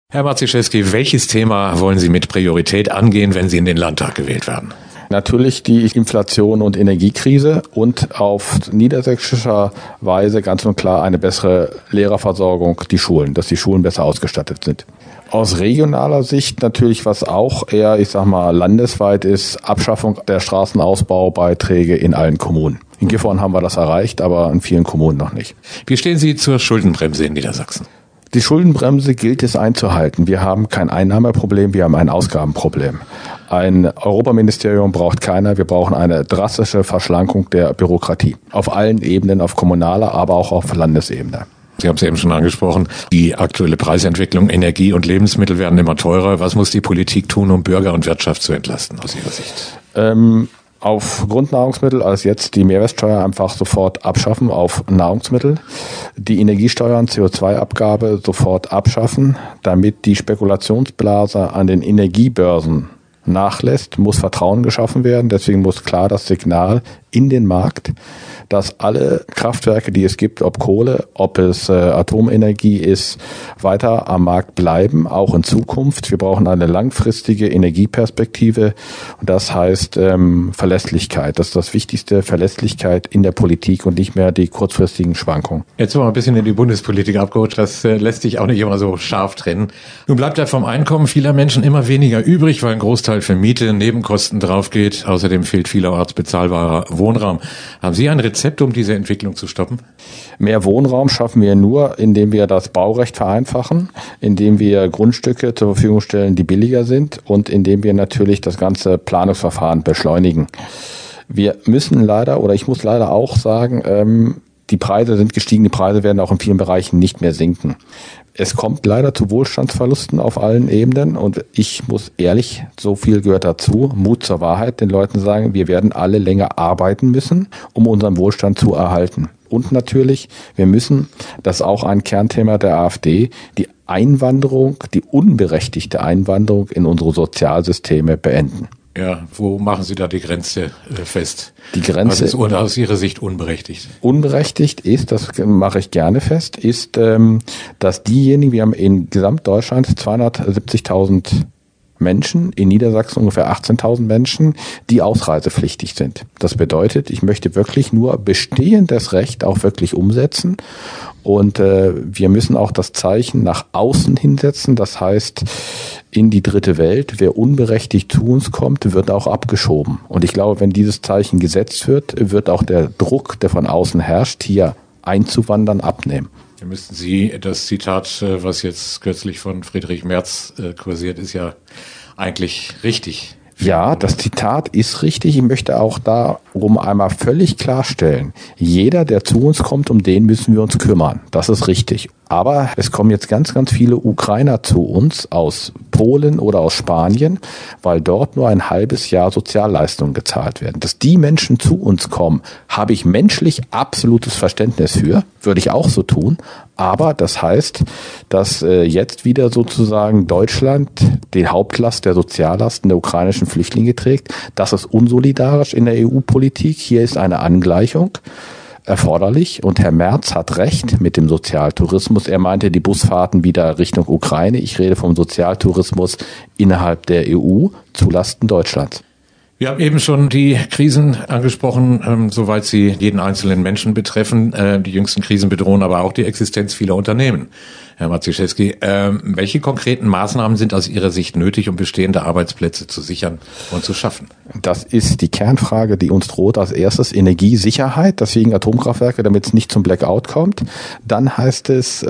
Herr Marciszewski, welches Thema wollen Sie mit Priorität angehen, wenn Sie in den Landtag gewählt werden? Natürlich die Inflation und Energiekrise und auf niedersächsischer Weise ganz und klar eine bessere Lehrerversorgung, die Schulen, dass die Schulen besser ausgestattet sind. Aus regionaler Sicht natürlich, was auch eher, landesweit ist, Abschaffung der Straßenausbaubeiträge in allen Kommunen. In Gifhorn haben wir das erreicht, aber in vielen Kommunen noch nicht. Wie stehen Sie zur Schuldenbremse in Niedersachsen? Die Schuldenbremse gilt es einzuhalten. Wir haben kein Einnahmeproblem, wir haben ein Ausgabenproblem. Ein Europaministerium braucht keiner. Wir brauchen eine drastische Verschlankung der Bürokratie. Auf allen Ebenen, auf kommunaler, aber auch auf Landesebene. Sie haben es eben schon angesprochen, die aktuelle Preisentwicklung, Energie und Lebensmittel werden immer teurer. Was muss die Politik tun, um Bürger und Wirtschaft zu entlasten, aus Ihrer Sicht? Auf Grundnahrungsmittel als jetzt die Mehrwertsteuer einfach sofort abschaffen auf Nahrungsmittel, die Energiesteuern, CO2-Abgabe sofort abschaffen, damit die Spekulationsblase an den Energiebörsen nachlässt, muss Vertrauen geschaffen werden. Deswegen muss klar das Signal in den Markt, dass alle Kraftwerke, die es gibt, ob Kohle, ob es Atomenergie ist, weiter am Markt bleiben, auch in Zukunft. Wir brauchen eine langfristige Energieperspektive und das heißt Verlässlichkeit. Das ist das Wichtigste, Verlässlichkeit in der Politik und nicht mehr die kurzfristigen Schwankungen. Jetzt sind wir ein bisschen in die Bundespolitik abgerutscht, das lässt sich auch nicht immer so scharf trennen. Nun bleibt ja vom Einkommen vieler Menschen immer weniger übrig, weil ein Großteil für Miete, Nebenkosten draufgeht. Außerdem fehlt vielerorts bezahlbarer Wohnraum. Haben Sie ein Rezept, um diese Entwicklung zu stoppen? Mehr Wohnraum schaffen wir nur, indem wir das Baurecht vereinfachen, indem wir Grundstücke zur Verfügung stellen, die billiger sind und indem wir natürlich das ganze Planungsverfahren beschleunigen. Wir müssen leider, oder ich muss leider auch sagen, die Preise sind gestiegen, die Preise werden auch in vielen Bereichen nicht mehr sinken. Es kommt leider zu Wohlstandsverlusten auf allen Ebenen und ich muss ehrlich, so viel gehört dazu, Mut zur Wahrheit, den Leuten sagen, wir werden alle länger arbeiten müssen, um unseren Wohlstand zu erhalten. Und natürlich, wir müssen, das ist auch ein Kernthema der AfD, die Einwanderung, die unberechtigte Einwanderung in unsere Sozialsysteme beenden. Ja, wo machen Sie da die Grenze fest? Die Grenze ist aus Ihrer Sicht unberechtigt? Unberechtigt ist, das mache ich gerne fest, ist, dass diejenigen, wir haben in Gesamtdeutschland 270.000 Menschen, in Niedersachsen ungefähr 18.000 Menschen, die ausreisepflichtig sind. Das bedeutet, ich möchte wirklich nur bestehendes Recht auch wirklich umsetzen und wir müssen auch das Zeichen nach außen hinsetzen. Das heißt, in die dritte Welt, wer unberechtigt zu uns kommt, wird auch abgeschoben. Und ich glaube, wenn dieses Zeichen gesetzt wird, wird auch der Druck, der von außen herrscht, hier einzuwandern, abnehmen. Da müssten Sie, das Zitat, was jetzt kürzlich von Friedrich Merz kursiert, ist ja eigentlich richtig. Ja, das Zitat ist richtig. Ich möchte auch darum einmal völlig klarstellen, jeder, der zu uns kommt, um den müssen wir uns kümmern. Das ist richtig. Aber es kommen jetzt ganz, ganz viele Ukrainer zu uns aus Polen oder aus Spanien, weil dort nur ein halbes Jahr Sozialleistungen gezahlt werden. Dass die Menschen zu uns kommen, habe ich menschlich absolutes Verständnis für, würde ich auch so tun. Aber das heißt, dass jetzt wieder sozusagen Deutschland die Hauptlast der Soziallasten der ukrainischen Flüchtlinge trägt. Das ist unsolidarisch in der EU-Politik. Hier ist eine Angleichung erforderlich und Herr Merz hat recht mit dem Sozialtourismus. Er meinte die Busfahrten wieder Richtung Ukraine. Ich rede vom Sozialtourismus innerhalb der EU zulasten Deutschlands. Wir haben eben schon die Krisen angesprochen, soweit sie jeden einzelnen Menschen betreffen. Die jüngsten Krisen bedrohen aber auch die Existenz vieler Unternehmen. Herr Marciszewski, welche konkreten Maßnahmen sind aus Ihrer Sicht nötig, um bestehende Arbeitsplätze zu sichern und zu schaffen? Das ist die Kernfrage, die uns droht. Als erstes Energiesicherheit, deswegen Atomkraftwerke, damit es nicht zum Blackout kommt. Dann heißt es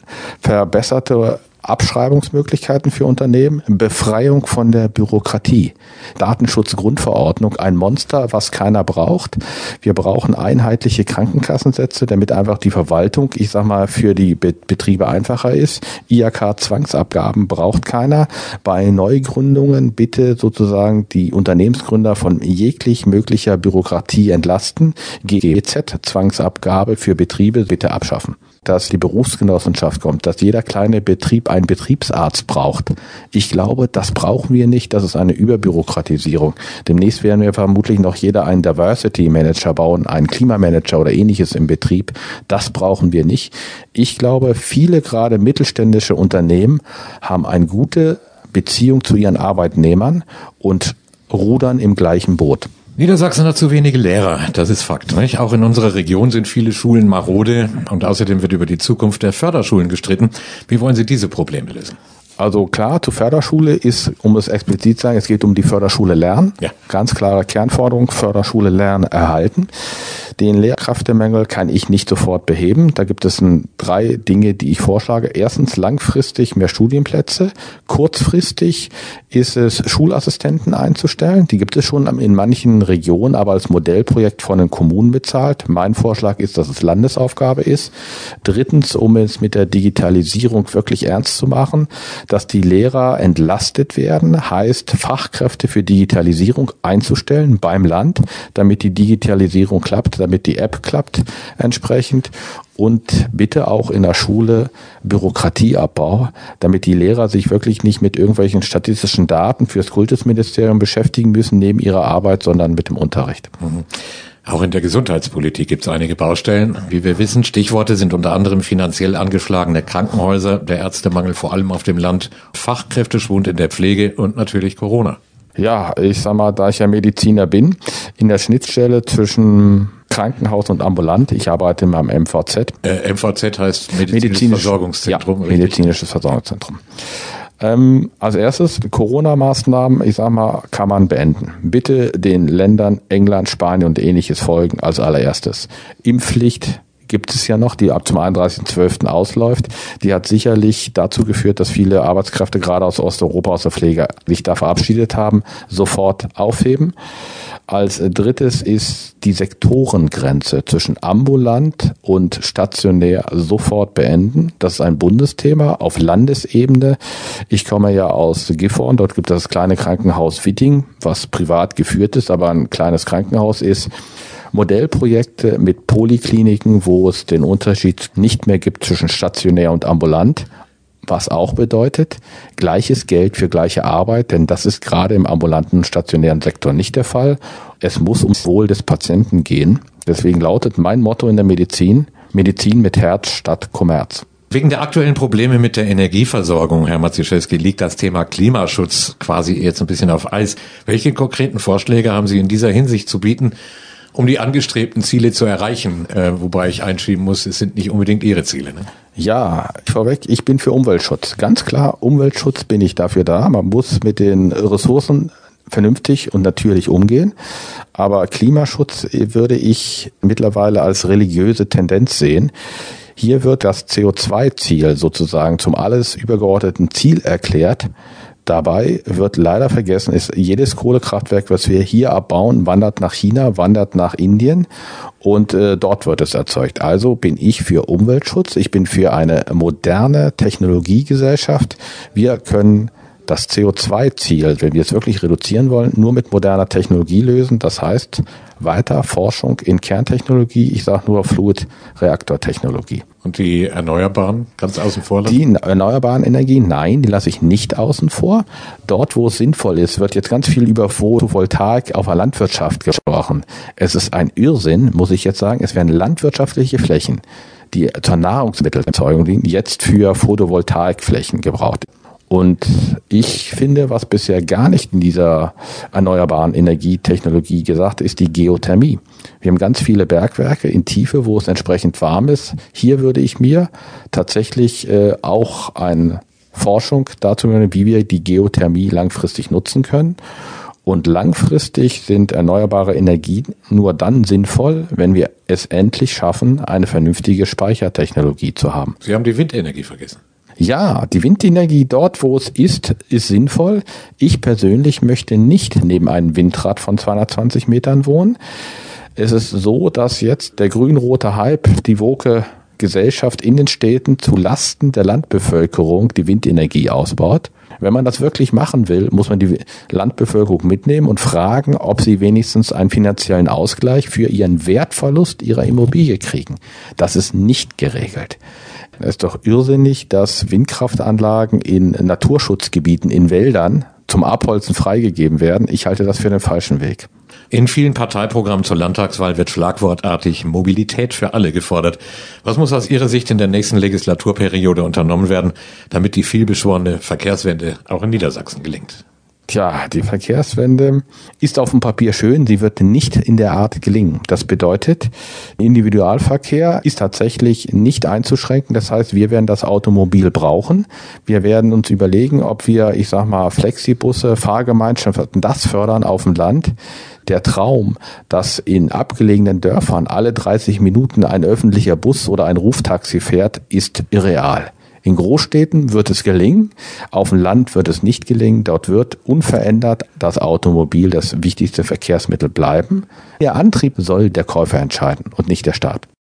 verbesserte Abschreibungsmöglichkeiten für Unternehmen, Befreiung von der Bürokratie, Datenschutzgrundverordnung, ein Monster, was keiner braucht. Wir brauchen einheitliche Krankenkassensätze, damit einfach die Verwaltung, für die Betriebe einfacher ist. IHK-Zwangsabgaben braucht keiner. Bei Neugründungen bitte sozusagen die Unternehmensgründer von jeglich möglicher Bürokratie entlasten. GEZ-Zwangsabgabe für Betriebe bitte abschaffen. dass die Berufsgenossenschaft kommt, dass jeder kleine Betrieb einen Betriebsarzt braucht. Ich glaube, das brauchen wir nicht. Das ist eine Überbürokratisierung. Demnächst werden wir vermutlich noch jeder einen Diversity Manager bauen, einen Klimamanager oder ähnliches im Betrieb. Das brauchen wir nicht. Ich glaube, viele gerade mittelständische Unternehmen haben eine gute Beziehung zu ihren Arbeitnehmern und rudern im gleichen Boot. Niedersachsen hat zu wenige Lehrer, das ist Fakt, nicht? Auch in unserer Region sind viele Schulen marode und außerdem wird über die Zukunft der Förderschulen gestritten. Wie wollen Sie diese Probleme lösen? Also klar, zur Förderschule ist, um es explizit zu sagen, es geht um die Förderschule Lernen. Ja. Ganz klare Kernforderung, Förderschule Lernen erhalten. Den Lehrkräftemangel kann ich nicht sofort beheben. Da gibt es 3 Dinge, die ich vorschlage. Erstens langfristig mehr Studienplätze. Kurzfristig ist es, Schulassistenten einzustellen. Die gibt es schon in manchen Regionen, aber als Modellprojekt von den Kommunen bezahlt. Mein Vorschlag ist, dass es Landesaufgabe ist. Drittens, um es mit der Digitalisierung wirklich ernst zu machen, dass die Lehrer entlastet werden, heißt Fachkräfte für Digitalisierung einzustellen beim Land, damit die Digitalisierung klappt, damit die App klappt entsprechend. Und bitte auch in der Schule Bürokratieabbau, damit die Lehrer sich wirklich nicht mit irgendwelchen statistischen Daten fürs Kultusministerium beschäftigen müssen neben ihrer Arbeit, sondern mit dem Unterricht. Mhm. Auch in der Gesundheitspolitik gibt es einige Baustellen. Wie wir wissen, Stichworte sind unter anderem finanziell angeschlagene Krankenhäuser, der Ärztemangel vor allem auf dem Land, Fachkräfteschwund in der Pflege und natürlich Corona. Ja, ich sag mal, da ich ja Mediziner bin, in der Schnittstelle zwischen Krankenhaus und ambulant, ich arbeite im MVZ. MVZ heißt Medizinisches Versorgungszentrum. Ja, Medizinisches Versorgungszentrum. Als erstes, Corona-Maßnahmen, ich sag mal, kann man beenden. Bitte den Ländern England, Spanien und ähnliches folgen als allererstes. Impfpflicht gibt es ja noch, die ab zum 31.12. ausläuft. Die hat sicherlich dazu geführt, dass viele Arbeitskräfte gerade aus Osteuropa, aus der Pflege, sich da verabschiedet haben, sofort aufheben. Als drittes ist die Sektorengrenze zwischen ambulant und stationär sofort beenden. Das ist ein Bundesthema auf Landesebene. Ich komme ja aus Gifhorn, dort gibt es das kleine Krankenhaus Witting, was privat geführt ist, aber ein kleines Krankenhaus ist. Modellprojekte mit Polikliniken, wo es den Unterschied nicht mehr gibt zwischen stationär und ambulant, was auch bedeutet, gleiches Geld für gleiche Arbeit, denn das ist gerade im ambulanten und stationären Sektor nicht der Fall. Es muss ums Wohl des Patienten gehen. Deswegen lautet mein Motto in der Medizin, Medizin mit Herz statt Kommerz. Wegen der aktuellen Probleme mit der Energieversorgung, Herr Maciejewski, liegt das Thema Klimaschutz quasi jetzt ein bisschen auf Eis. Welche konkreten Vorschläge haben Sie in dieser Hinsicht zu bieten, um die angestrebten Ziele zu erreichen? Wobei ich einschieben muss, es sind nicht unbedingt Ihre Ziele, ne? Ja, vorweg, ich bin für Umweltschutz. Ganz klar, Umweltschutz bin ich dafür da. Man muss mit den Ressourcen vernünftig und natürlich umgehen. Aber Klimaschutz würde ich mittlerweile als religiöse Tendenz sehen. Hier wird das CO2-Ziel sozusagen zum alles übergeordneten Ziel erklärt. Dabei wird leider vergessen, ist jedes Kohlekraftwerk, was wir hier abbauen, wandert nach China, wandert nach Indien und dort wird es erzeugt. Also bin ich für Umweltschutz, ich bin für eine moderne Technologiegesellschaft. Wir können das CO2-Ziel, wenn wir es wirklich reduzieren wollen, nur mit moderner Technologie lösen. Das heißt, weiter Forschung in Kerntechnologie, ich sage nur Fluidreaktortechnologie. Und die Erneuerbaren ganz außen vor lassen? Die erneuerbaren Energien, nein, die lasse ich nicht außen vor. Dort, wo es sinnvoll ist, wird jetzt ganz viel über Photovoltaik auf der Landwirtschaft gesprochen. Es ist ein Irrsinn, muss ich jetzt sagen. Es werden landwirtschaftliche Flächen, die zur Nahrungsmittelerzeugung dienen, jetzt für Photovoltaikflächen gebraucht. Und ich finde, was bisher gar nicht in dieser erneuerbaren Energietechnologie gesagt ist, die Geothermie. Wir haben ganz viele Bergwerke in Tiefe, wo es entsprechend warm ist. Hier würde ich mir tatsächlich auch eine Forschung dazu machen, wie wir die Geothermie langfristig nutzen können. Und langfristig sind erneuerbare Energien nur dann sinnvoll, wenn wir es endlich schaffen, eine vernünftige Speichertechnologie zu haben. Sie haben die Windenergie vergessen. Ja, die Windenergie dort, wo es ist sinnvoll. Ich persönlich möchte nicht neben einem Windrad von 220 Metern wohnen. Es ist so, dass jetzt der grün-rote Hype die Woke Gesellschaft in den Städten zu Lasten der Landbevölkerung die Windenergie ausbaut. Wenn man das wirklich machen will, muss man die Landbevölkerung mitnehmen und fragen, ob sie wenigstens einen finanziellen Ausgleich für ihren Wertverlust ihrer Immobilie kriegen. Das ist nicht geregelt. Es ist doch irrsinnig, dass Windkraftanlagen in Naturschutzgebieten, in Wäldern zum Abholzen freigegeben werden. Ich halte das für den falschen Weg. In vielen Parteiprogrammen zur Landtagswahl wird schlagwortartig Mobilität für alle gefordert. Was muss aus Ihrer Sicht in der nächsten Legislaturperiode unternommen werden, damit die vielbeschworene Verkehrswende auch in Niedersachsen gelingt? Tja, die Verkehrswende ist auf dem Papier schön, sie wird nicht in der Art gelingen. Das bedeutet, Individualverkehr ist tatsächlich nicht einzuschränken. Das heißt, wir werden das Automobil brauchen. Wir werden uns überlegen, ob wir, Flexibusse, Fahrgemeinschaften, das fördern auf dem Land. Der Traum, dass in abgelegenen Dörfern alle 30 Minuten ein öffentlicher Bus oder ein Ruftaxi fährt, ist irreal. In Großstädten wird es gelingen, auf dem Land wird es nicht gelingen. Dort wird unverändert das Automobil das wichtigste Verkehrsmittel bleiben. Der Antrieb soll der Käufer entscheiden und nicht der Staat.